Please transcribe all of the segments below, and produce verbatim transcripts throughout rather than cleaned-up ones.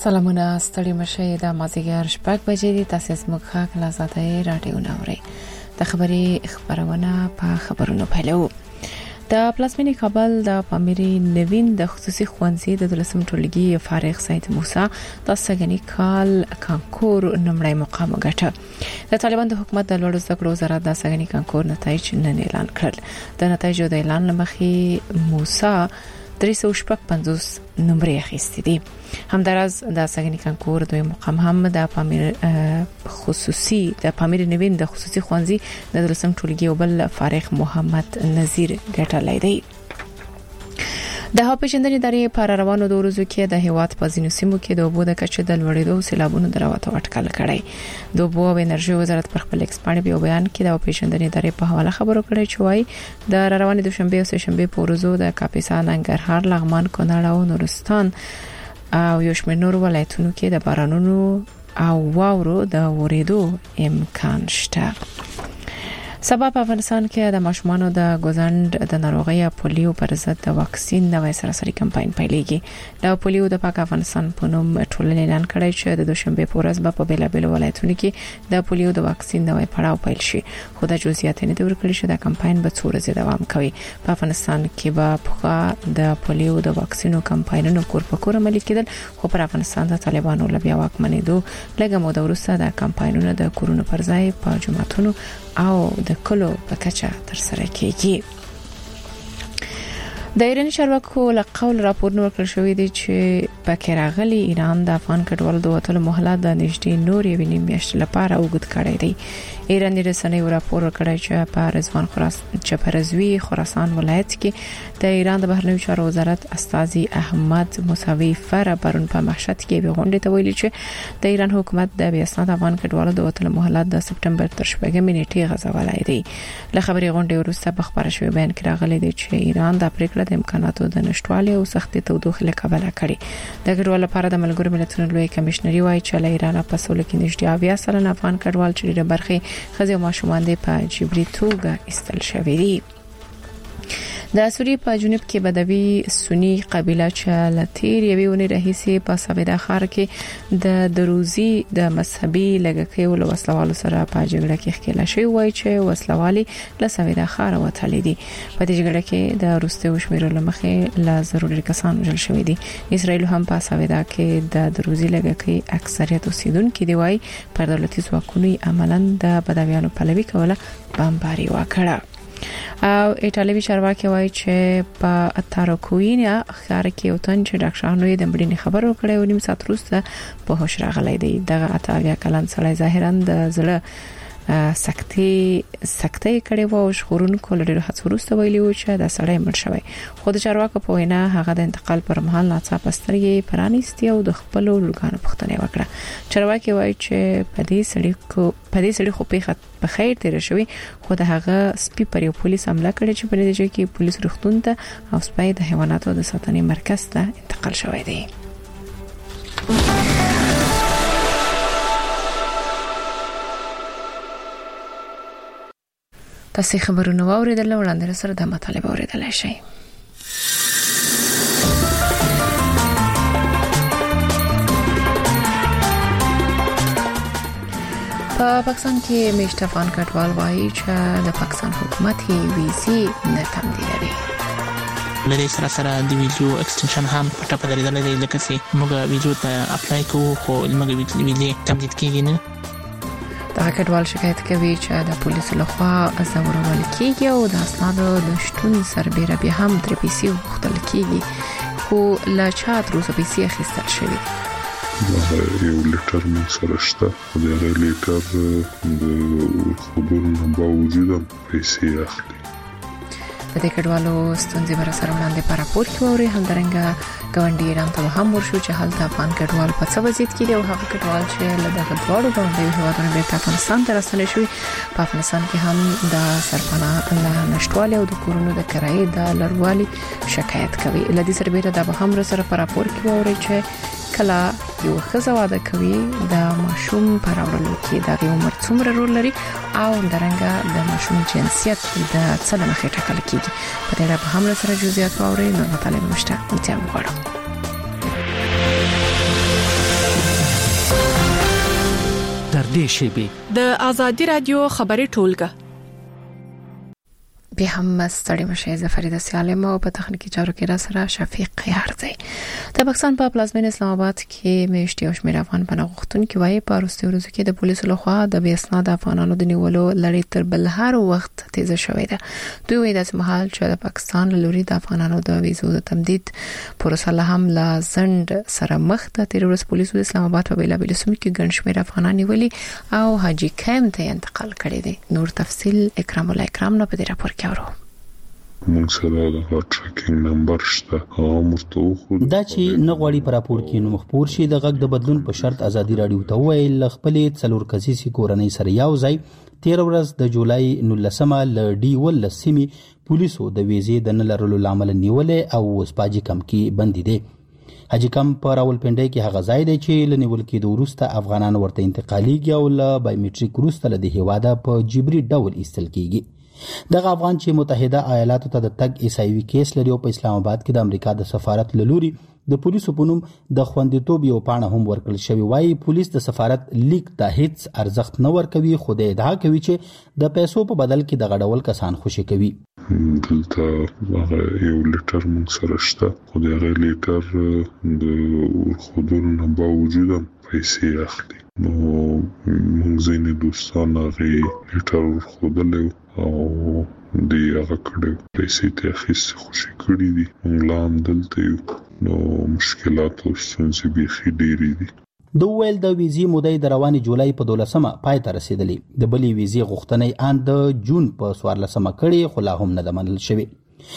سلامونه ستړي مشه د مازیګر شپږ بجې د تاسیس مخه کلاساته رادیو نوري د خبري خبرونه په خبرونو پیلو. د پلاسمینی کابل د پامیری نوین د خصوصي خوانزي د دلسم ټولګي فارغ سید موسی د سګنی کال کانکور نمړی مقام ګټه. د طالبان د حکومت د لوړ زده کړو وزارت د سګنی کانکور نتایج نن اعلان کړل. د نتایجو د اعلان لمخې موسی درې سوه شپږ پنځوس نمبرې اخیستې دي. همدارس د سګنی کانکور دوی مقام هم د پامیر خصوصي د پامیر نوین د خصوصي خوانزي د دلسم ټولګي او بل فارغ محمد نذیر ګټلای دی. د هاپیشندنې داري پر روانو د ورځو کې د هیواد په ځینو سیمو کې د اوبو د کچې د لوړېدو سیلابونو دراوته اټکل کړي. د اوبو او انرژي وزارت پر خپل ایکسپانډ په بیان کې د هاپیشندنې داري په حواله خبرو کړې چې وايي د روانې د شنبه او سه شنبه په ورځو د کاپیسا ننګرهار لغمان کونړ او نورستان او یو شمېر نور ولایتونو کې د بارانونو او واورو د ورېدو امکان شته. سبا په افغانستان کې د ماشومانو د ګوزند د ناروغي پولیو پر ضد د واکسین نوې سراسري کمپاین پیلېږي. د پولیو د پاک افغانستان په نوم ټولنې اعلان کړی چې د دوشنبه په ورځ په بیلابل ولایتونو کې د پولیو د واکسین نوې پړاو پیل شي. خو د جزئیات نه دی ورکړل چې د کمپاین به څو ورځې دوام کوي. په افغانستان کې به په د پولیو د واکسینو کمپاینونو کور په کور عملي کېدل، خو پر افغانستان د طالبانو لبیا واکمنېدو لږه موده وروسته د کمپاینونو د کورونو پر ځای په جماعتونو او د کلو په کچه تر سره کېږي. د ایران چارواکو له قول راپورونه ورکړل شوې دي چې په راغلي ایران د افغان کډوالو د وټلو مهلت د نږدې نور یو نیم میاشت لپاره وګد کړی دی. ایران د رسنیو راپور ورکړی چې په رضوان خراسان چې په رضوی خراسان ولایت کې د ایران د بهرنیو چارو وزارت استاذي احمد موسوي فر پرون په محشد کې به غونډه ته ویلي چې د ایران حکومت د بیا اسناد افغان کډوالو د وټلو مهلت د سپټمبر تر شپږمې نیټې غځولای دی. له خبري غونډې وروسته په خبره شوی بیان کې راغلی دی چې ایران د پریکړه د امکاناتو د نشټوالي او سختي تودوخه له کبله کړي. د کډوالو لپاره د ملګرو ملتونو لوی کمشنري وايي چې له ایران په سول کې نږدې اویا سلنه افغان کډوال چې د برخي خزي او ماشومان د په جبري توګه استل شوی دي. د سوریې په جنوب کې بدوي سنی قبيله چې لتیر یوې ونې رئیسي په سویدا خار کې د دروزي د مذهبي لګکې ول وسلوالو سره په جګړه کې ښکېلا شوی وای چې وسلوالي له سویدا خار وتلې دي. په دې جګړه کې د روسي وشمیرو لمخې لا ضروري کسان وژل شوی دي. اسرائیل هم په سویدا کې د دروزي لګکې اکثریت اوسیدونکو دی وای پر دولتي ځواکونو عملاً د بدویانو پلوي کوله بمباري وکړه. او ایټالوي چارواکي وایي چې په اتاروکوینا ښار کې یو تن چې ډاکټرانو یې د مړینې خبر ورکړی و نیم ساعت وروسته په هوش راغلی دی. دغه اتاویا کلن سړی ظاهرا د زړه سکتي سکتي کړي وو او شخورونکو لري هڅه وروسته ویلي و چې د سړی مړ شوی. خو د چارواکو په وینا هغه د انتقال پر مهال ناڅاپه سترګې پرانیستي او د خپل لورګانو پوښتنه وکړه. چارواکي وایي چې په دې سړي کو په دې سړي خو په په خیر تیر شوی، خو د هغه سپي پر یو پولیس حمله کړې چې په نتیجه کې پولیس روغتون ته او سپي د حیواناتو د ساتنې مرکز ته انتقال شوی دی. تاسو خبرونه واوریدل وړاندې سره د مطالبه اوریدلای شئ. په پاکستان کې میشت افغان کډوال وایي چې د پاکستان حکومت یې ویزې نه تمدیدوي. لدې سره سره د ویزو ایکستنشن هم پټه په درېدل دی، لکه چې موږ ویزو ته اپلای کوو خو موږ ویزې تمدید کیږي نه. دا کډوال شکایت کوي چې د پولیسو لخوا ازورول کیږي او د اسنادو د شتون سربېره بیا هم تر پیسې وختل کیږي، خو لا چا تر اوسه پیسې اخیستل شوی. یو لیټر مو سره شته، دا لیټر د خبرونو باوجود پیسې اخلي. د دې کډوالو ستونزې بر سره وړاندې پر راپور کې ووري همدارنګه ګاونډي ایران ته هم ورشو چې هلته افغان کډوال په څه وضعیت کې دي او هغه کډوال چې له دغه دواړو ګاونډي هیوادونو بیرته افغانستان ته راستنې شوي. په افغانستان کې هم د سرپناه له نشټوالي او د کورونو د کرایې د لړوالي شکایت کوي. لدې سربېره د به هم سره پر راپور کې ووري چې کله یو ښځه واده کوي د ماشوم پر اورلو کې د عمر څومره رول لري او درنګه د ماشوم جنسیت د څه له مخې ټاکل کیږي. په دې اړه به هم سره جزئیات واوري. نو مطالعه مشته انتظار وکړئ. نږدې شي. د آزادي رادیو خبري ټولګه به هم ستړي مشه ظفر د سالم او په تخنیکی چارو کې را سره شفیق یار دی. د پاکستان په پلازمین اسلام آباد کې میشتي او شمیر افغان پناهغښتون کې وایي په وروستي ورځو کې د پولیسو لخوا د بې اسناد افغانانو د نیولو لړۍ تر بل هر وخت تیزه شوې ده. دوی وایي د مهال چې د پاکستان لوري د افغانانو د ویزو د تمدید پروسه له هم لا زند سره مخ ده. تیر ورځ پولیسو د اسلام آباد په بیلابیل سیمو کې ګڼ شمیر افغانان نیولي او حاجی کمپ ته انتقال کړي دي. نور تفصیل اکرام الله اکرام نه په دې راپور کې اورو. مونږ سره د ټریکینګ نمبر شته هغه مرته خو دا چې نه غواړي پر راپور کې نو مخبور شي د غږ د بدلون په شرط ازادي رادیو ته ویل خپلې څلور کسیسي کورنۍ سره یو ځای تیر ورځ د جولای نولسمه ل ډي ول سیمي پولیسو د ویزې د نه لرلو لامل نیولې او وسپاجي کم کې بندي دي. حاجی کم په راولپنډي کې هغه ځای دی چې لنیول کې د وروسته افغانان ورته انتقاليږي او ل بایومټریک وروسته له هیواده په جبري ډول ایستل کیږي. دغه افغان چې متحده ایالاتو ته د تګ ایسایوي کیس لري او په اسلام آباد کې د امریکا د سفارت لوري د پولیسو په نوم د خوندیتوب یو پاڼه هم ورکړل شوی. وایي پولیس د سفارت لیک ته هیڅ ارزښت نه ورکوي خو د ادعا کوي چې د پیسو په بدل کې د غډول کسان خوشي کوي. دلته هغه یو لیټر مونږ سره شته خو دغه لیټر د خودونو نه باوجود پیسې اخلي. نو مونږ ځینې دوستان هغه لیټر ورخودلی او دی هغه کړی پیسې ته اخیستې خوشي کړي دي. مونږ لا هم دلته یو نو مشکلات او ستونزې بیخي ډېرې دي. د ویل د ویزې مودې د رواني جولای په دولسمه پای ته رسیدلې. د بلې ویزې غوښتنې ان د جون په څوارلسمه کړي خو لا هم نه ده منل شوې.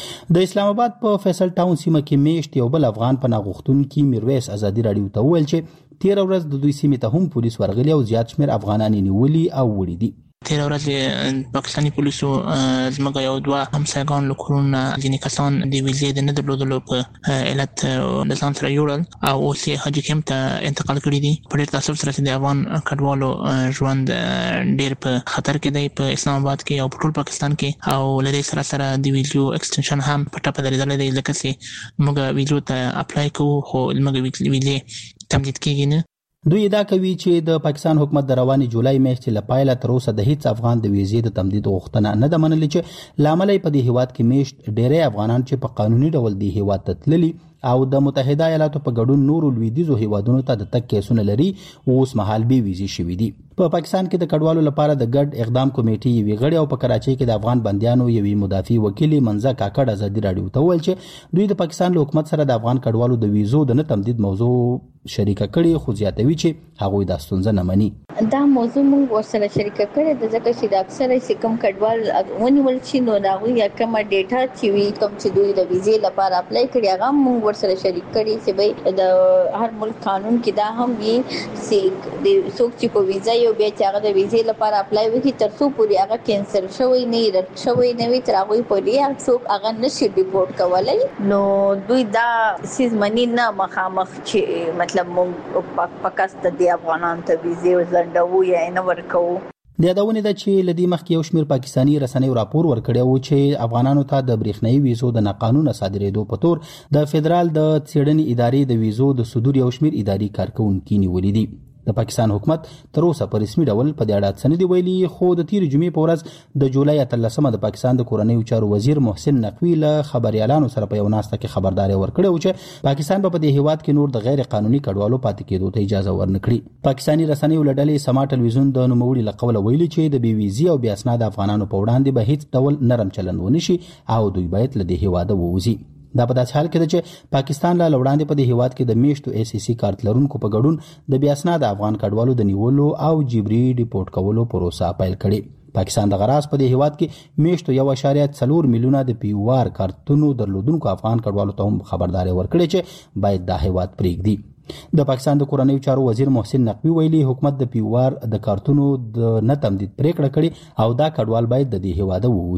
د اسلام آباد په فیصل ټاون سیمه کې میشت یو بل افغان پناهغښتون کې میرویس ازادي رادیو ته ویل چې تیر ورځ د دوی سیمې ته هم پولیس ورغلي او زیات شمیر افغانان نیولي او وړي دي. تیر ورځ پاکستاني پولیسو زموږ یو دوه همسایګان له کورونه ځینې کسان د ویزې د نه درلودلو په علت د ځان سره یوړل او اوس یې حاجي کمپ ته انتقال کړي دي. په ډېر تاسف سره چې د افغان کډوالو ژوند ډېر په خطر کې دی په اسلام آباد کې او په ټول پاکستان کې او لري سره سره د ویزو ایکستنشن هم په ټاپه درېدل دی لکه چې موږ ویزو ته اپلای کوو خو موږ ویزې تمدید کیږي نه. دوی ادعا کوي چې د پاکستان حکومت د رواني جولای میاشتې لپاره تر اوسه د هیڅ افغان د ویزې د تمدید غوښتنه نه ده منلې چې لامل په دې هیواد کې میشت ډېری افغانان چې په قانوني ډول د هیواد ته تللي او د متحده ایالاتو په ګډون نورو لویدیځو هیوادونو ته د تګ کیسونه لري اوس مهال به ویزې شوي دي. په پاکستان کې د کډوالو لپاره د ګډ اقدام کمیټې یوې غړي او په کراچۍ کې د افغان بندیانو یوې مدافع وکیل منځه کاکړ ازادي رادیو ته ویل چې دوی د پاکستان له حکومت سره د افغان کډوالو د ویزو د نه تمدید موضوع شریکه کړي خو زیاتوي چې هغوی دا ستونزه نه مني. دا موضوع موږ ورسره شریکه کړې د ځکه چې د اکثره سکم کډوال ونیول شي نو دا وی کومه ډیټا چې وی کوم چې دوی د ویزې لپاره اپلای کړي هغه موږ ورسره شریک کړي چې به د هر ملک قانون کې دا هم وی چې د څوک چې په ویزا یو بیا چې هغه د ویزې لپاره اپلای وکړي تر څو پورې هغه کینسل شوی نه رد شوی نه وي تر هغه پورې څوک هغه نشي ریپورت کولای. نو دوی دا سیس منی نه مخامخ چې مطلب موږ پاکستان د افغانان ته ویزې ځندو یا نه ورکو. د یادونه ده چې لدی مخکې یو شمیر پاکستانی رسنۍ راپور ورکړی و چې افغانانو ته د برېښنايي ویزو د ناقانونه صادرېدو په تور د فدرال د څېړنې ادارې د ویزو د صدور یو شمیر اداري کارکونکي نیولې دي. د پاکستان حکومت تر اوسه په رسمي ډول په دې اړه څه نه دی ویلي خو د تیر جمعې په ورځ د جولای اتلسمه د پاکستان د کورنیو چارو وزیر محسن نقوی له خبريالانو سره په یو ناسته کې خبرداري ورکړه چې پاکستان په دې هیواد کې نور د غیر قانوني کډوالو پاتې کېدو ته اجازه ورنکړي. پاکستانی رسنۍ ولډلې سما ټلویزیون د نوموړي لقول ویلي چې د بي ویزي او بیا اسناد افغانانو په وړاندې به هیڅ ډول نرم چلند ونشي او دوی باید له دې هیواده ووځي. دا په داسې حال کې ده چې پاکستان لا وړاندې په دې هیواد کې د میشتو ای سی سی کارت لرونکو په ګډون د بیا اسناد افغان کډوالو د نیولو او جبري ریپورت کولو پروسه پیل کړې. پاکستان د غراس په دې هیواد کې میشتو یو اشاریه څلور میلیونه د پیوار کارتونو درلودونکو افغان کډوالو ته هم خبرداري ورکړې چې باید دا هیواد پرېږدي. د پاکستان د کورنیو چارو وزیر محسن نقوی ویلي حکومت د پیوار د کارتونو د نه تمدید پریکړه کړې او دا کډوال باید د دې هیواد ووځي.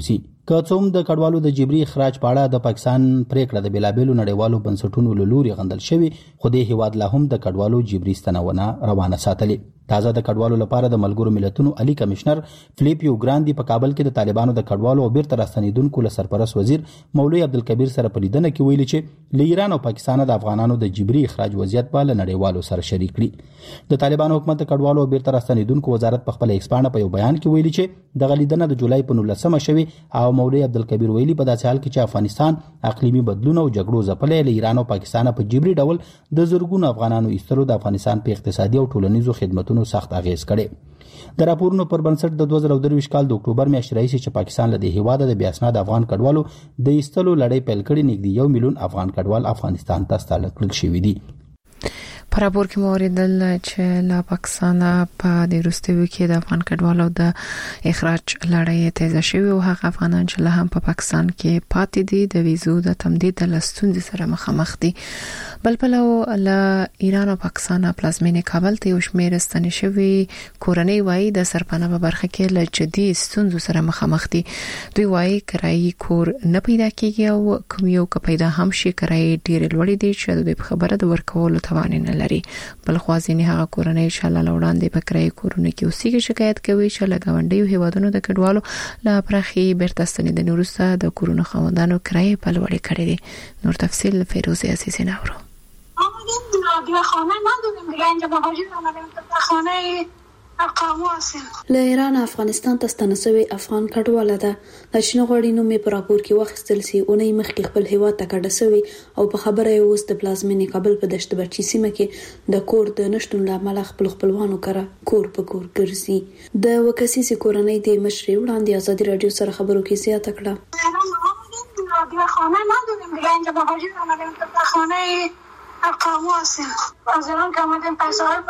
که څوم د کډوالو د جبري اخراج په اړه د پاکستان پریکړه د بلابلو نړیوالو بنسټونو له لوري غندل شوی، خو د هیواد لا هم د کډوالو جبري ستنونه روانه ساتلې. تازه د کډوالو لپاره د ملګرو ملتونو علي کمشنر فلیپیو ګراندي په کابل کې د طالبانو د کډوالو او بیرته راستنیدونکو له سرپرست وزیر مولوی عبدالکبیر سره په لیدنه کې ویلي چې له ایران او پاکستان د افغانانو د جبري اخراج وضعیت په نړیوالو سره شریک کړي. د طالبانو حکومت د کډوالو او بیرته راستنیدونکو وزارت په خپل ایکس پاڼه په یو بیان کې ویلي چې د غلیدنه د جولای په نولسمه شوی او مولوی عبدالکبیر ویلي په داسې حال کې چې افغانستان اقلیمي بدلون او جګړو ځپلې له ایران او پاکستان په جبري ډول د زرګونو افغانانو ایستلو د افغانستان په اقتصادي او ټولنیزو خدماتو سخت اغیز کړي. د راپورونو پر بنسټ د دوه زره درویشت کال د اکتوبر میاشتې راهیسې چې پاکستان له دې هیواده د بې اسناد افغان کډوالو د ایستلو لړۍ پیل کړې، نږدې یو میلیون افغان کډوال افغانستان ته ستانه کړل شوي دي. په راپور کې مو اوریدل چې له پاکستان په د وروستیو کې د افغان کډوالو د اخراج لړۍ تیزه شوې او هغه افغانان چې له هم په پاکستان کې پاتې دي د ویزو د تمدید له ستونزې سره مخامخ دي. بل پلو له ایران او پاکستان پلازمینې کابل ته یو شمېر ستنې شوي کورنۍ وایي د سرپناه په برخه کې له جدي ستونزو سره مخامخ دي. دوی وایي کرایي کور نه پیدا کیږي او کوم یو که پیدا هم شي کرایي ډېر لوړ دي چې دوی په خبره د ورکولو توان نه لري. بل خوازینی هغه کورنۍ چې له وړاندې په کرایي کورونه کې اوسېږي شکایت کوي چې له ګاونډیو هیوادونو د کډوالو له پرخي بیرته ستنېدنې وروسته د کورونو خاوندانو کرایي په لوړې کړې دي. نور تفصیل فیروزه عزیزی نورو. دیگه خانه نداریم دیگه اینجا مهاجر آمدیم خانه اقامه هستیم. له ایران افغانستان ته ستنه شوی افغان کډواله ده. د چین غوړي نوم په راپور کې واخیستل سي اونۍ مخکې خپل هیواد ته کډه شوی او په خبره یې اوس د پلازمینې کابل په دشت برچی سیمه کې د کور د نشټون لامل خپل خپلوانو کړه کور په کور ګرځي. د وکاسي کورنۍ د مشري وړاندې ازادي رادیو سره خبرو کې زیاته کړه. دیگه خانه نداریم دیگه اینجا مهاجر آمدیم خانه اقامه هستیم. از ایران که آمدیم پیسه های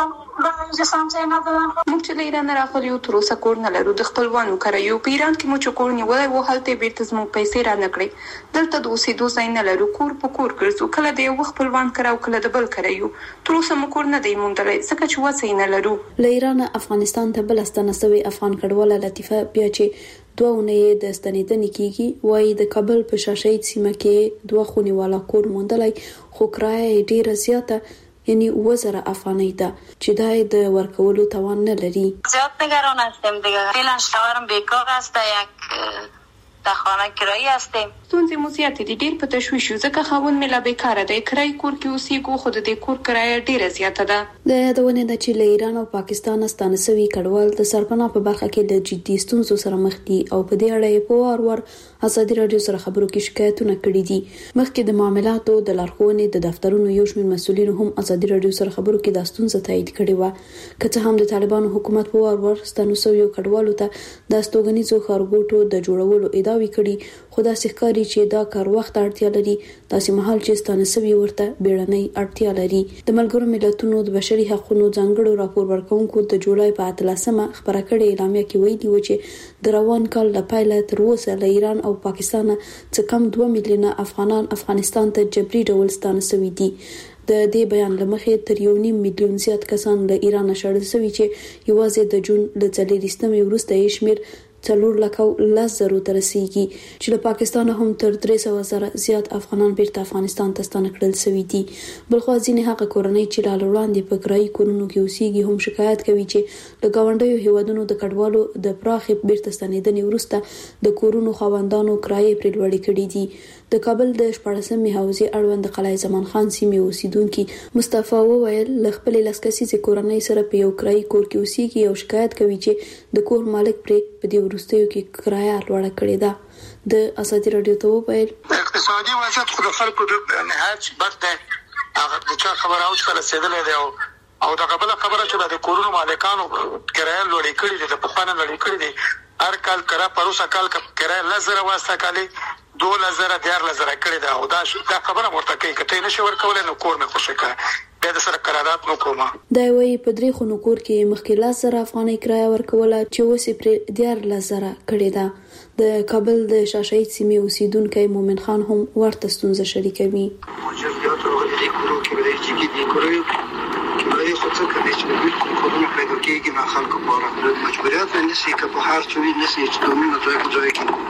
برای جسامزه ندادن. موږ چې له ایران راغلي یو تر اوسه کور نه لرو، د خپلوانو کرایو په ایران کې مو چې کور نیولی و هلته بیرته زموږ پیسې را نه کړې. دلته د اوسېدو ځای نه لرو، کور په کور ګرځو، کله د یو خپلوان کره او کله د بل کرایو. تر اوسه مو کور نه دی موندلی ځکه چې وسې نه لرو. له ایران افغانستان ته بل ستنه شوی افغان کډواله لطیفه بیا چې دوه اونۍ د ستنېدنې کېږي وایي د کابل په شاشید سیمه کې دوه خونې والا کور موندلی خو کرایه ډېره زیاته یعنی وزره افغانۍ ده چې دا د ورکولو توان نه لري. زیاد نگران هستیم دیگه. فعلا شوهرم بیکار است، یک د خانه کرایي هستیم. ستونزې مو زیاتې دي، ډېر په تشویش یو ځکه خاوند مې لا بیکاره دی، کرایي کور کې اوسېږو خو د دې کور کرایه ډېره زیاته ده. د یادونې ده چې له ایران او پاکستان ستانه شوي کډوال د سرپناه په برخه کې د جدي ستونزو سره مخ دي او په دې اړه یې په وار وار ازادي رادیو سره خبرو کې شکایتونه کړي دي. مخکې د معاملاتو د لارښوونې د دفترونو یو شمېر مسؤلینو هم ازادي رادیو سره خبرو کې د ستونزې تایید کړې وه. که څه هم د طالبانو حکومت په وار وار ستانه شویو کډوالو ته د استوګنیزو ښارګوټو د جوړولو ادعاوې کړي، خو داسې ښکاري چې دا کار وخت اړتیا لري. داسې مهال چې ستانه شوي ورته بیړنۍ اړتیا لري. د ملګرو ملتونو د بشري حقوقو ځانګړو راپور ورکونکو د جولای په اتلسمه خبره کړې اعلامیه کې ویلي و چې د روان کال له پیله تر اوسه له ایران او پاکستان څخه کم دوه میلیونه افغانان افغانستان ته جبري ډول ستانه شوي دي. د دې بیان لمخې تر یو نیم میلیون زیات کسان له ایران شړل شوي چې یوازې د جون له څلوېښتمې وروسته یې شمېر څلور لکه لس زرو ته رسیږي چې له پاکستان هم تر درې سوه زره زیات افغانان بیرته افغانستان ته ستانه کړل شوي دي. بلخوا ځینې هغه کورنۍ چې لا وړاندې په کرایي کورونو کې اوسېږي هم شکایت کوي چې له ګاونډیو هیوادونو د کډوالو د پراخې بیرته ستنېدنې وروسته د کورونو خاوندانو کرایې پرې لوړې کړي دي. د کابل د شپاړسمې حوزې اړوند د قلعه زمان خان سیمې اوسیدونکي مصطفی وویل له خپلې لس کسیزې کورنۍ سره په یو کرایي کور کې اوسېږي او شکایت کوي چې د کور مالک پرې په دې وروستیو کې کرایه لوړه کړې ده. د ازادي رادیو ته وویل اقتصادي وضعیت خو د خلکو د نهایت بد دی. هغه د چا خبره اوس کله رسېدلې دی او او د قبله خبره چې د کورونو مالکانو کرایه لوړې کړې دي، د پخوانه لوړې کړې دي. هر کال کرا پروسه کال کرایه لس زره واسطه کالي دولس زره دیارلس زره کړې ده او دا دا خبره ورته کوي که ته یې نشې ورکولی نو کور مې خوشې کړه، بیا د سره قرارداد مو کومه. دا وایي په درې خونو کور کې مخکې لس زره افغانۍ کرایه ورکوله چې اوس یې پرې دیارلس زره کړې ده. د کابل د شاشید سیمې اوسیدونکی مومن خان هم ورته ستونزه شریکوي. مهاجرات راغلي دي کورو کې به دی چې دې کورو کرایه خو څه کوي چې بالکل کورونه پیدا کېږي نه خلکو لپاره مجبوریت نه شي که په هر څه وي نه شي چې دومره ځای په ځای کې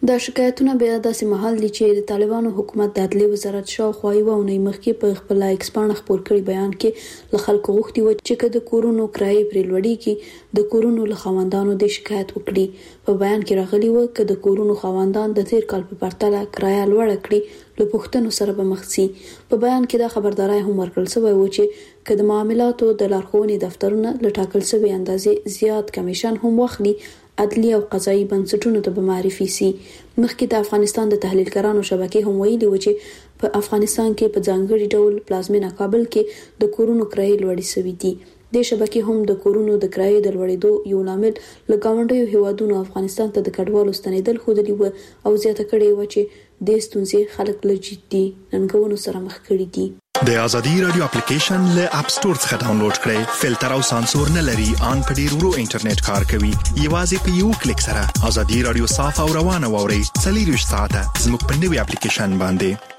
دا شکایتونه بیا داسې مهال دي چې د طالبانو حکومت د عدلیې وزارت شاوخوا یوه اونۍ مخکې په خپل ایکسپانه خپور کړي بیان کې له خلکو غوښتي و چې که د کورونو کرایې پرې لوړېږي د کورونو له خاوندانو د شکایت وکړي. په بیان کې راغلي و که د کورونو خاوندان د تیر کال په پرتله کرایه لوړه کړي له پوښتنو سره به مخ شي. په بیان کې دا خبرداري هم ورکړل شوی و چې که د معاملاتو د لارښوونې دفترونه له ټاکل شوي اندازې زیات کمیشن هم واخلي عدلی او قضایي بنسټونو ته به معرفي سي. مخکې د افغانستان د تحلیلګرانو شبکې هم ویلي و چې په افغانستان کې په ځانګړي ډول پلازمینه کابل کې د کورونو کرایې لوړې شوې دي. د شبکې هم د کورونو د کرایې د لوړېدو یو لامل له ګاونډیو هیوادونو افغانستان ته د کډوالو ستنېدل ښودلي و او زیاته کړې و چې د ستونزې خلک له جدي ننګونو سره مخ کړي دي. د ازادي رادیو اپلیکیشن له اپ سٹور څخه ډاونلوډ کړئ. فلټر او سانسور نه لري، ان په ډیر ورو انټرنیټ کار کوي. یوازې په یو کلیک سره ازادي رادیو صاف او روانه ووري. څلور ساعته زموږ په نوي اپلیکیشن باندې.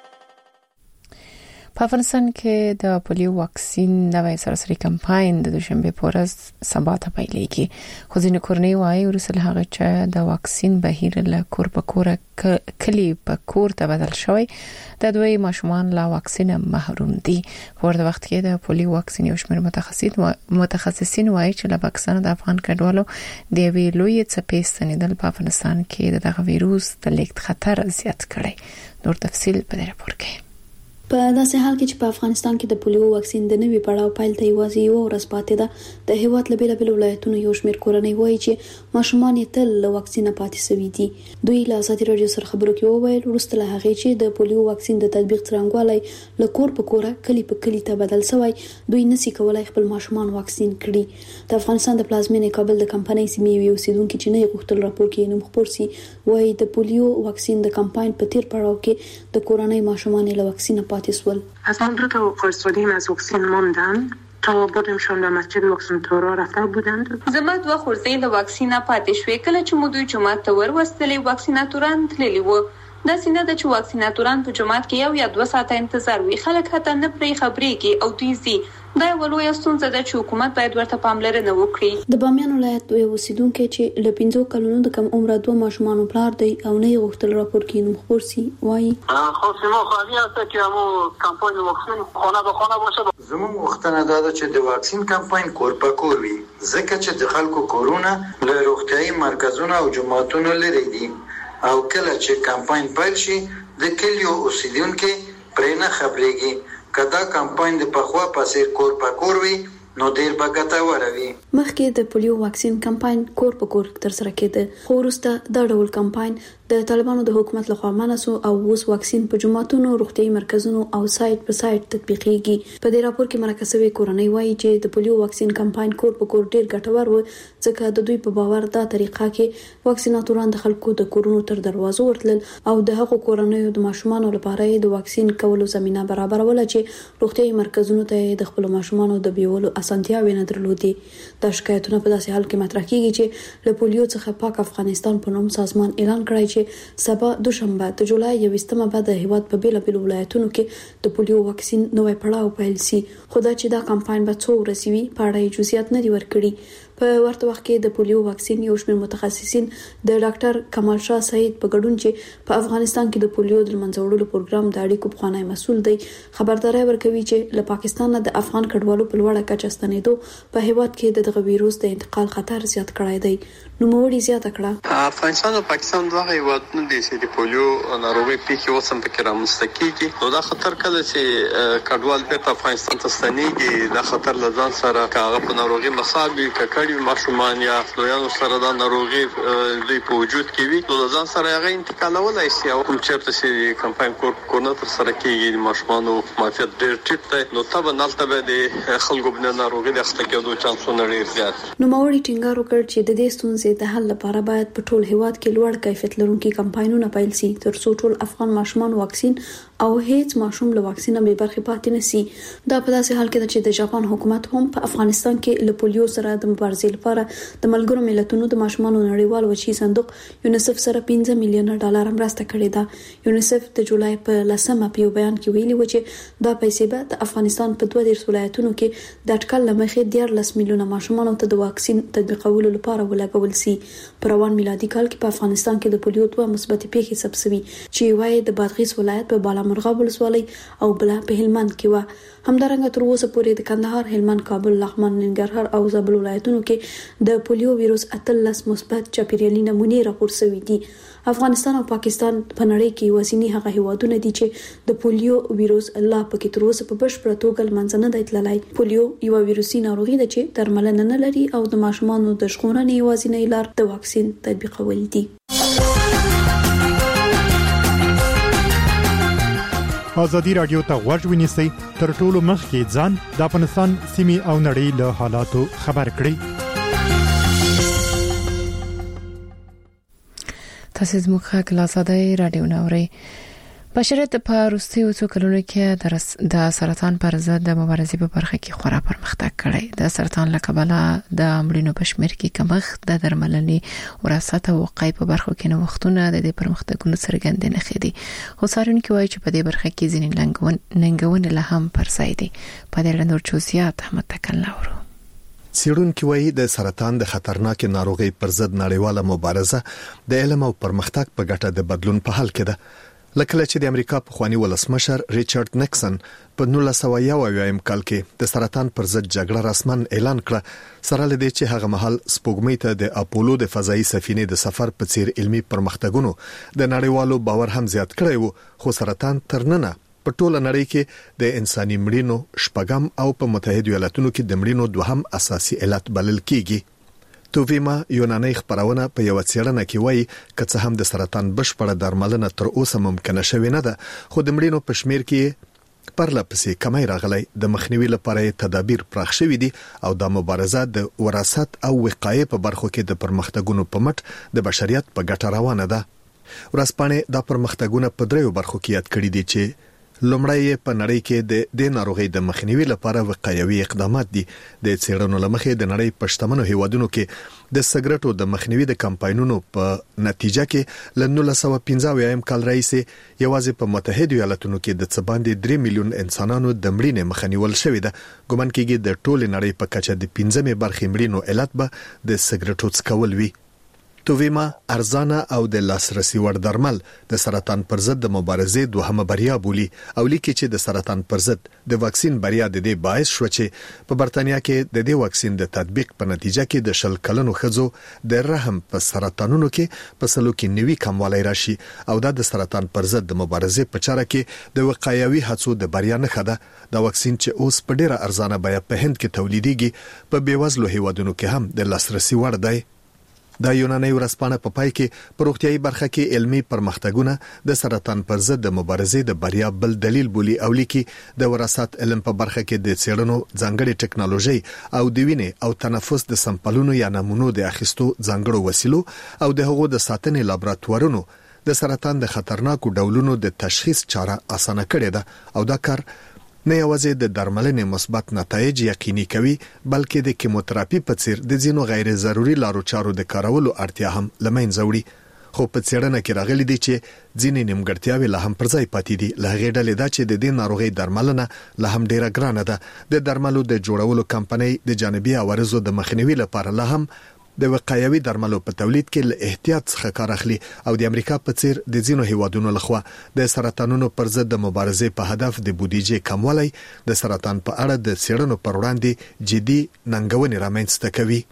په افغانستان کې د پولیو واکسین نوې سرسري کمپاین د دوشنبه په ورځ سبا ته پیلېږي. خو ځینې کورنۍ وايي ورسره هغه چې د واکسین بهیر له کور په کور کلی په کور ته بدل شوی د دوی ماشومان لا واکسین محروم دي. په ورته وخت کې د پولیو واکسین یو شمېر متخصصین متخصصین وايي چې له پاکستان د افغان کډوالو د وی لوی څپې ستنېدل په افغانستان کې دغه وایروس د لیږد خطر زیات کړی. نور تفصیل په دې راپور کې. په داسې حال کې چې په افغانستان کې د پولیو واکسین د نوي پړاو پیل ته یوازې یو ورځ پاتې ده، د هیواد له بیلابیلو ولایتونو یو شمېر کورنۍ وایي چې ماشومان یې تل له واکسینه پاتې شوي دي. دوی له ازادي رادیو سره خبرو کې وویل وروسته له هغې چې د پولیو واکسین د تطبیق څرنګوالی له کور په کوره کلی په کلی ته بدل شوی، دوی نشي کولای خپل ماشومان واکسین کړي. د افغانستان د پلازمینې کابل د کمپنۍ سیمې یو اوسیدونکي چې نه یې غوښتل راپور کې نوم خپور شي وایي د پولیو واکسین د کمپاین په تیر پړاو کې د کورنۍ ماشومان له واکسینه پاتې شول. من دو تا فرستادیم از واکسین ماندن تا بودمشان به مسجد واکسین تورا رفته بودند. زما دوه خورځې له واکسینه پاتې شوې. کله چې مو دوی جماعت ته ورسولې واکسیناتوران تللي وو. دا سینه د چې واکسیناتوران په جماعت کې یو یا دوه ساعته انتظار وي. خلک حتی نه پرې خبرېږي او دوی زی دا یو لوی ستونزه ده چې حکومت باید ورته پاملرنه وکړي. د بامیان ولایت یو اوسیدونکی چې له پنځو کلونو د کم عمره دوه ماشومانو پلار دی او نه یې غوښتل راپور کې نوم خپور شي وایي خو سیمه خالي است چې مو کمپاین واکسین خانه به خانه باشه. زموږ غوښتنه دا ده چې د واکسین کمپاین کور په کور وي، ځکه چې د خلکو کورونه له روغتیايي مرکزونو او جماعتونو لري دي او کله چې کمپاین پیل شي د کلیو اوسیدونکو پرې نه خبرېږي. کدا کمپاین د پخوا پسې کور په کور وي نو ډیر به ګټور وي. مخکې د پولیو واکسین کمپاین کور په کور تر سره کېده، خو وروسته دا ډول کمپاین د طالبانو د حکومت لخوا منسو او اوس واکسین په جماعتونو، روغتيایي مرکزونو او سایت په سایت تطبیقېږي. په دې راپور کې مرکه شوی کورنۍ وایي چې د پولیو واکسین کمپاین کور په کور ډیر ګټور و، ځکه د دوی په باور دا طریقه کې واکسیناتوران د خلکو د کورونو تر دروازو ورتلل او د هغو کورنۍ د ماشومانو لپاره د واکسین کولو زمينه برابرول چې روغتيایي مرکزونو ته د خپل ماشومانو د بیولو اسانتیاوې نه درلودې. دا شکایتونه په داسې حال کې مطرح کیږي چې له پولیو څخه پاک افغانستان په نوم سازمان اعلان کړی چې سبا دوشنبه د جولای یوویشتمه بعد د هیواد په بیلابیلو ولایتونو کې د پولیو واکسین نوې پړاو پیل شي. خو دا چې دا کمپاین به څو ورځې وي په اړه جزئیات نه دي ورکړي. په ورته وخت کې د پولیو واکسین یو شمېر متخصصین د ډاکټر کمال شاه سعید په ګډون چې په افغانستان کې د پولیو د منځ وړلو پروګرام د اړیکو پخوانی مسؤل دی خبرداري ورکوي چې له پاکستان د افغان کډوالو په لوړه کچه ستنېدو په هیواد کې دغه وایروس د انتقال خطر زیات کړی دی. نو موړي زیاته کړه افغانستان او پاکستان دغه هیوادونه دي چې د پولیو ناروغي پیښې اوس هم پکې رامنځته کیږي. نو دا خطر کله چې کډوال بیرته افغانستان ته ستنېږي دا خطر له ځان سره کاغه په ناروغي مصابي ککړي ماشومان یا لویانو سره دا ناروغي دوی په وجود کې وي نو ځان سره هغه انتقالولای شي. او کوم چیرته چې کمپاین کور کورنر تر سره کیږي ماشومانو معافیت ډېر ټیټ دی نو تبه نالته به د خلکو بنه ناروغي د اخته کېدو چانسونه ډېر زیات. نو موړي ټینګار وکړ چې د دې ستونزې د حل لپاره باید په ټول هیواد کې لوړ کیفیت لرونکي کمپاینونه پیل شي تر څو ټول افغان ماشومان واکسین او هیڅ ماشوم له واکسین به برخه پاتې نشي. دا په داسې حال کې چې د جاپان حکومت هم په افغانستان کې له پولیو سره د مبارزې لپاره د ملګرو ملتونو د ماشومانو نړیوال وچی صندوق یونیسف سره پنځه میلیونه ډالر مرسته کړې ده. یونیسف د جولای په لسمه په بیان کې ویلي و چې دا پیسې به د افغانستان په دوه دیرش ولایتونو کې د اټکل لمخې دیارلس میلیونه ماشومانو ته د واکسین تطبیقولو لپاره ولګول شي. په روان میلادي کال کې په افغانستان کې د پولیو دوه مثبت پیښې ثبت شوي چې وايي د بادغیس ولایت په بالامرغاب ولسوالۍ او بل په هلمند کې و. همدارنګه تر اوسه پورې د کندهار، هلمند، کابل، لغمان، ننګرهار او زابل ولایتونو کې د پولیو ویروس اتلس مثبت چاپیریالي نمونې راپور شوي دي. افغانستان او پاکستان په نړۍ کې وزنی هغه هیوادونه دي چې د پولیو ویروس الله پکې تر اوسه په بشپړه توګه منځنه دی تللی. پولیو یو ویروسي ناروغي ده چې درملنه نه لري او د ماشومانو د ژغورنې یوازینی لار د واکسین تطبیقول دي. ازادي رادیو ته غوږ ونیسئ تر ټولو مخکې ځان د افغانستان سیمې او نړۍ له حالاتو خبر کړئ. تاسو زموږ خبر له ازادي رادیو نوري بشریت په وروستیو څو کلونو کې د سرطان پر ضد د مبارزې په برخه کې خورا پرمختګ کړی. د سرطان له کبله د مړینو په شمېر کې کمښت، د درملنې وراثت او وقایې په برخو کې نوښتونه د دې پرمختګونو څرګندې نښې دي. خو څارونکي وایي چې په دې برخه کې ځینې ننګونې لا هم پر ځای دي. په دې اړه نور جزئیات احمد تکل لاورو. څېړونکي وایي د سرطان د خطرناک ناروغي پر ضد نړیواله مبارزه د علم او پرمختګ په ګټه د بدلون په حال کې ده. لکه چې د امریکا په خواني ولسمشر ریچارډ نیکسن په نولس سوه یو اویایم کال کې د سرطان پر ضد جګړه رسمن اعلان کړه، سره لدې چې هغه مهال سپوږمۍ ته د اپولو د فضایي سفینې د سفر په څیر علمي پرمختګونو د نړیوالو باور هم زیات کړی وو. خو سرطان ترننه په ټوله نړۍ کې د انساني مړینو شپږم او په متحده ایالاتونو کې د مړینو دوهم اساسي علت بلل کیږي. توویما یوناني خبرونه په یو څېړنه کې وایي چې هم د سرطان بشپړه درملنه تر اوسه ممکنه شوې نه ده، خو د مړینو په شمېر کې پرلپسې کمی راغلی. د مخنیوي لپاره تدابیر پراخ شوي دي او د مبارزه د وراثت او وقایې په برخو کې د پرمختګونو په مټ د بشریت په ګټه روانه ده. ورځپاڼې د پرمختګونو په دریو برخو کې یاد کړي دي چې لومړی په نړۍ کې د د ناروغي د مخنیوي لپاره وقایوي اقدامات دي. د څېړنو لمخې د نړۍ په شتمنو هیوادونو کې د سګرټو د مخنیوي د کمپاینونو په نتیجه کې ل نولس سوه پنځه اویا کال راځي یوازې په متحده ایالاتونو کې د څه باندې درې میلیون انسانانو د مړینې مخنیول شوې ده. ګومان کېږي د ټول نړۍ په کچه د پنځمې برخې مړینو علت به د سګرټو څکول وي. توویما ارزانه او د لاسرسي وړ درمل د سرطان پر ضد د مبارزې دوهمه بریا بولی او لیکي چې د سرطان پر ضد د واکسین بریا د دې باعث شو چې په برتانیا کې د دې واکسین د تطبیق په نتیجه کې د شل کلنو ښځو د رحم په سرطانونو کې په سلو کې نوي کموالی راشي او د سرطان پر ضد د مبارزې په چاره کې د وقایوي هڅو د بریا نښه ده. د واکسین چې اوس په ډیره ارزانه بیه په هند کې تولیدېږي په بیوزلو هیوادونو کې هم د لاسرسي وړ دی. د یوناني ورځپاڼه په پای کې په روغتيایي برخه کې علمي پرمختګونه د سرطان پر ضد د مبارزې د بریا بل دلیل بولی او لیکي د وراثت علم په برخه کې د څېړنو ځانګړي ټکنالوژي او د وینې او تنفس د سمپلونو یا نمونو د اخیستو ځانګړو وسیلو او د هغو د ساتنې لابراتوارونو د سرطان د خطرناکو ډولونو د تشخیص چاره اسانه کړې ده او دا کار نه یوازې د درملنې مثبت نتایج یقیني کوي بلکې د کیموتراپي په څیر د ځینو غیر ضروري لارو چارو د کارولو اړتیا هم لمنځه وړي. خو په څېړنه کې راغلي دي چې ځینې نیمګړتیاوې لا هم پر ځای پاتې دي. له هغې ډلې دا چې د دې ناروغۍ درملنه لا هم ډیره ګرانه ده. د درملو د جوړولو کمپنۍ د جانبي عوارضو د مخنیوي لپاره لا هم د وقایوي درملو په تولید کې له احتیاط څخه کار اخلي او د امریکا په څیر د ځینو هیوادونو لخوا د سرطانونو پر ضد د مبارزې په هدف د بودیجې کموالی د سرطان په اړه د څېړنو پر وړاندې جدي ننګونې رامنځته کوي.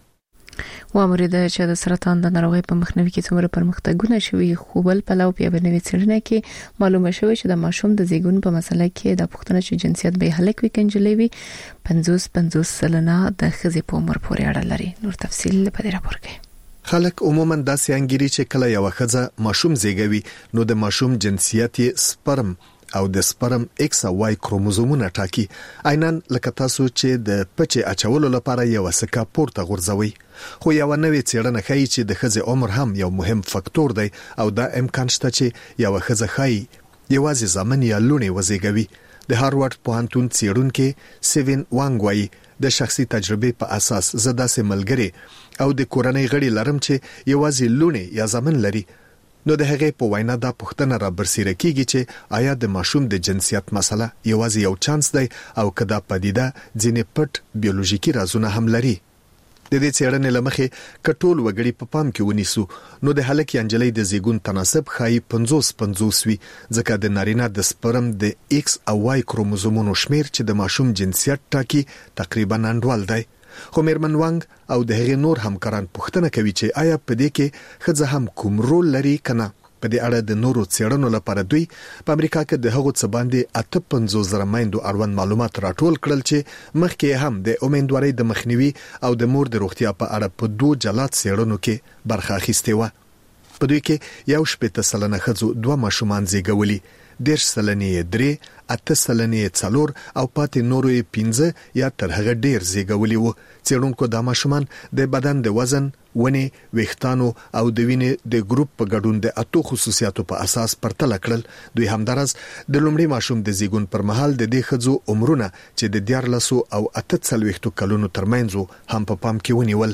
وامرید چې د سرطان د ناروغۍ په مخنیوي کې څومره پرمختګونه شوي، خو بل پلو په بنوي څېړنه کې معلومه شوه چې د ماشوم د زیږون په مسله کې د پښتنه چې جنسیت به هلک وي کنجلې وي پنځوس پنځوس سلنه د ښځې په عمر پورې اړه لري. نور تفصیل په دې راپور کې. خلک عموما داسې انګیري چې کله یو ښځه ماشوم زیږوي نو د ماشوم جنسیت سپرم او د سپرم ایکس او واي کروموزومونه ټاکي. عیناً لکه تاسو چې د پچې اچولو لپاره یو سکه پورته غورځوي. خو یو نوې څېړنه ښیي چې د ښځې عمر هم یو مهم فاکتور دی او دا امکان شته چې یو ښځه ښایي یوازې ځامن یا لوڼې وزېږوي. د هاروارد پوهنتون څېړونکي سیوین وانګ وایي د شخصي تجربې په اساس زه داسې ملګري او د کورنۍ غړي لرم چې یوازې لوڼې یا ځامن لري. نو د هغې په وینا دا پوښتنه را برسېره کیږي چې آیا د ماشوم د جنسیت مسله یوازې یو چانس دی او که دا پدیده ځینې پټ بیولوژیکي رازونه هم لري. د دې څېړنې له مخې که ټول وګړي په پام کې ونیسو نو د هلک یا نجلۍ د زیږون تناسب ښایي پنځوس پنځوس وي، ځکه د نارینه د سپرم د ایکس او وای کروموزومونو شمیر چې د ماشوم جنسیت ټاکي تقریبا انډول دی. خو میرمن وانګ او د هغې نور همکاران پوښتنه کوي چې آیا په دې کې ښځه هم کوم رول لري که نه. په دې اړه د نورو څېړنو لپاره دوی په امریکا کې د هغو څه باندې اته پنځوس زره میندو اړوند معلومات راټول کړل چې مخکې هم د امیندوارۍ د مخنیوي او د مور د روغتیا په اړه په دوه جلا څېړنو کې برخه اخیستې وه. په دوی کې یو شپېته سلنه ښځو دوه ماشومان زیږولي، دېرش سلنې درې، اته سلنې څلور او پاتې نورو یې پنځه یا تر هغه ډېر زیږولي وو. څېړونکو دا ماشومان د بدن د وزن، ونې، ویښتانو او د وینې د ګروپ په ګډون د اتو خصوصیاتو په اساس پرتله کړل. دوی همدارس د لومړي ماشوم د زیږون پر مهال د دې ښځو عمرونه چې د دیارلسو او اته څلوېښتو کلونو ترمنځ هم په پام کې ونیول.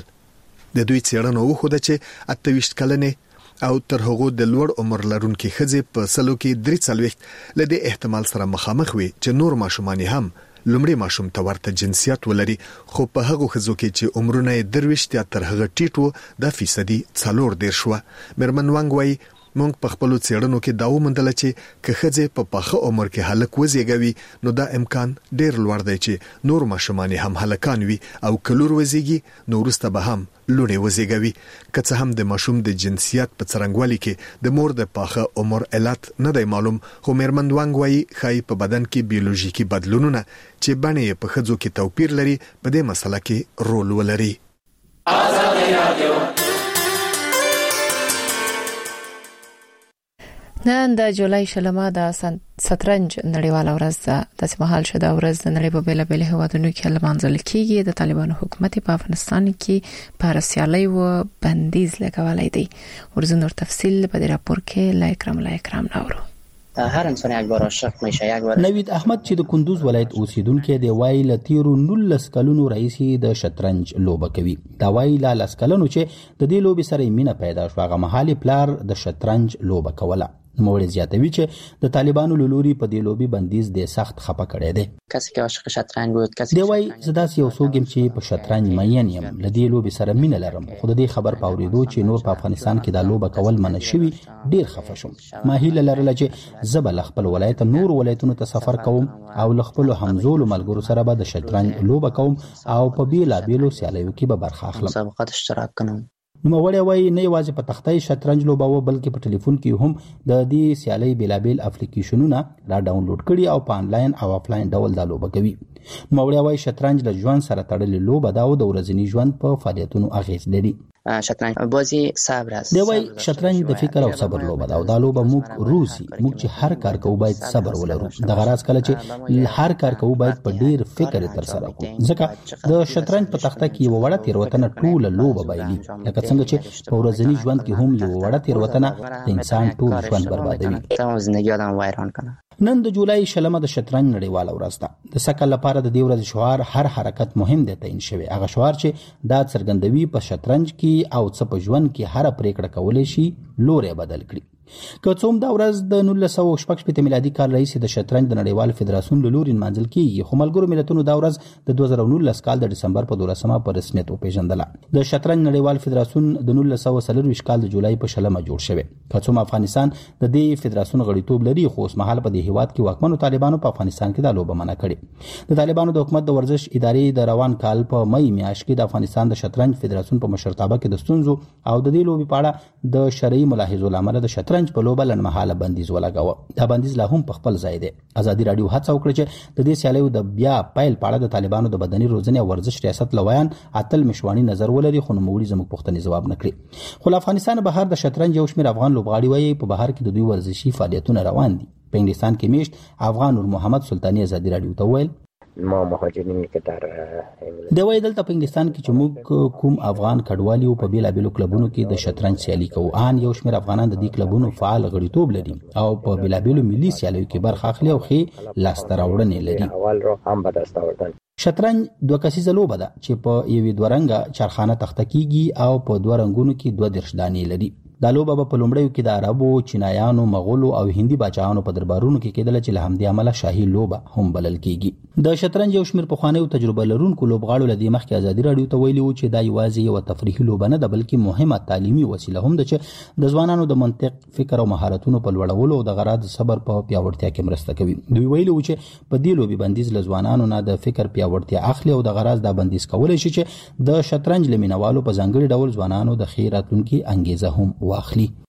د دوی څېړنه وښوده چې اته ویشت کلنې او تر هغو د لوړ عمر لرونکي ښځې په سلو کې درې څلوېښت له دې احتمال سره مخامخ وي چې نور ماشومان هم لومړي ماشوم ته ورته جنسیت ولري. خو په هغو ښځو کې چې عمرونه یې درویشت یا تر هغه ټیټ وو دا فیصدي څلور دېرش وه. میرمن وانګ وایي موږ په خپلو څېړنو کې دا وموندله چې که ښځې په پاخه عمر کې هلک وزېږوي نو دا امکان ډېر لوړ دی چې نور ماشومان هم هلکان وي او که لور وزېږي نو وروسته به هم لوڼې وزېږوي. که څه هم د ماشوم د جنسیت په څرنګوالي کې د مور د پاخه عمر علت نه دی معلوم، خو میرمن وانګ وایي ښایي په بدن کې بیولوژیکي بدلونونه چې بڼې یې په ښځو کې توپیر لري په دې مسله کې رول ولري. نن د جولای شلمه د شطرنج نړیواله ورځ ده. داسې مهال شو دا ورځ د نړۍ په بیلابېلو هیوادونو کې لمانځل کیږي. د طالبانو حکومت په افغانستان کې پر سیالي و بندیز لګولای دی. ورزو نور تفصیل په دې راپور کې لا اکرام لا اکرام نورو. هر انسان یک بار عاشق میشه. یک بار نوید احمد چې د کندوز ولایت اوسیدونکو دی وایي لتیرو نولس کلونو رئیسي د شطرنج لوبه کوي. دا وایي لا لس کلونو چې د دې لوبې سره مینه پیدا شو هغه مهال پلار د شطرنج لوبه کوله. نوموړی زیاتوي چې د طالبانو لوري په دې لوبي بندیز د سخت خپه کړي دي. کس چې عاشق شطرنج بود کس دی وایي زدا یو څوک چې په شطرنج مین یم لدی لوبي سره مینه لرم، خو د دې خبر پاوریدو چې نور په افغانستان کې دا لوبه کول منع شوی ډیر خفه شوم. ما هیله لرله چې زبل خپل ولایت نور ولایتونو ته سفر کوم او خپل همزول ملګرو سره به د شطرنج لوبه کوم او په بیلا بیلو سیالیو کې به برخه اخلم. مسابقات اشتراک کوم. نو وړي وای نه یوازې په تختای شطرنج لوبه و بلکې په ټلیفون کې هم د دې سیالي بیلابل اپلیکیشنونه را ډاونلوډ کړي او په انلاین او افلاین ډول دا لوبه کوي. نو وړي وای شطرنج د ژوند سره تړلې لوبه دا او د ورځني ژوند په فعالیتونو اغیز لري. شطرنج بازی صبر است. دی وای شطرنج د فکر او صبر لوبه ده او دا لوبه موږ روسي موږ چې هر کار کوو باید صبر ولرو. د غراض کله چې هر کار کوو باید په ډیر فکر تر سره وکړو ځکه د شطرنج په تخته کې یو وړه تیروتنه ټول لوبه بایلي. لکه څنګه چې په ورځني ژوند کې هم یو وړه تیروتنه د انسان ټول ژوند بربادوي. تمام ژوندۍ آدم ویران کنه. نن د جولای شلمه د شطرنج نړیواله ورځ ده. د سکه لپاره د دې ورځ شعار هر حرکت مهم دی تعین شوی. هغه شعار چې دا څرګندوي په شطرنج کې او څه په ژوند کې هر پریکړه کولای شي لوري بدل کړي. که څوم دا ورځ د نولس سوه شپږ شپېته میلادي کال رئیس د شطرنج د نړیوال فدراسیون له لوري نمانځل کیږي، خو ملګرو ملتونو دا ورځ د دوه زره نولس کال د دسمبر په دولسمه په رسمیت وپیژندله. د شطرنج نړیوال فدراسیون د نولس سوه څلرویشت کال د جولای په شلمه جوړ شوی. که څوم افغانستان د دې فدراسیون غړیتوب لري خو اوس مهال په دې هیواد کې واکمنو طالبانو په افغانستان کې د لوبه منع کړې. د طالبانو د حکومت د ورزش ادارې د روان کال په مئی میاشت کې د افغانستان د شطرنج فدراسیون په مشرتابه کې د ستونزو او د دې لوبې په اړه د شرعي ملاحظو لامل د شطرنج په لوبه لنډمهاله بندیز ولګاوه. دا بندیز لا هم په خپل ځای دی. ازادي رادیو هڅه وکړه چې د دې سیالیو د بیا پیل په اړه د طالبانو د بدني روزنې او ورزش ریاست لویان اتل مشوانی نظر ولري، خو نوموړي زموږ پوښتنې ځواب نه کړي. خو افغانستان بهر د شطرنج یو شمېر افغان لوبغاړي وایي په بهر کې د دوی ورزشي فعالیتونه روان دي. په انګلستان کې میشت افغان نور محمد سلطانی ازادي رادیو ته ویل ما مهاجرین که در د وای دلته په انګلستان کې چې موږ کوم افغان کډوالي په بیلابېلو کلبونو کې د شطرنج سیالي کوو ان یو شمېر افغانان د دې کلبونو فعال غړیتوب لري او په بیلابېلو ملي سیالیو کې برخه اخلي او خې لاسته راوړنې لري. اول رو هم به دست آوردن. شطرنج دوه کسیزه لوبه ده چې په یوې دوه رنګه چرخانه تخته کیږي او په دوه رنګونو کې دوه دېرش دانې لري. دا لوبه په لومړیو کې د عربو، چینایانو، مغولو او هندي بچاانو په دربارونو کې کېدله چې له همدې امله شاهي لوبه هم بلل کیږي. د شطرنج یو شمېر پخوانیو تجربه لرونکو لوبغاړو له دې مخکې ازادي راډیو ته ویلي وو چې دا یوازې یوه تفریحي لوبه نه ده بلکې مهمه تعلیمي وسیله هم ده چې د ځوانانو د منطق، فکر او مهارتونو په لوړولو او د غرض صبر په پیاوړتیا کې مرسته کوي. دوی ویلي وو چې په دې لوبې بندیز له ځوانانو نه د فکر پیاوړتیا اخلي او د غرض دا بندیز کولی شي چې د شطرنج له مینوالو په ځانګړي ډول ځوانانو د ښې راتلونکي انګیزه هم واخلي.